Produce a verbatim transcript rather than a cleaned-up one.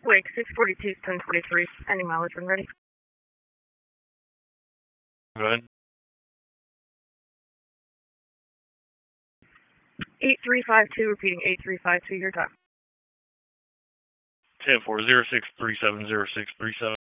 Wake, six forty-two, ten twenty-three. Any mileage when ready. Go ahead. eight three five two, repeating eight three five two, your time. ten four zero six three seven zero six three seven.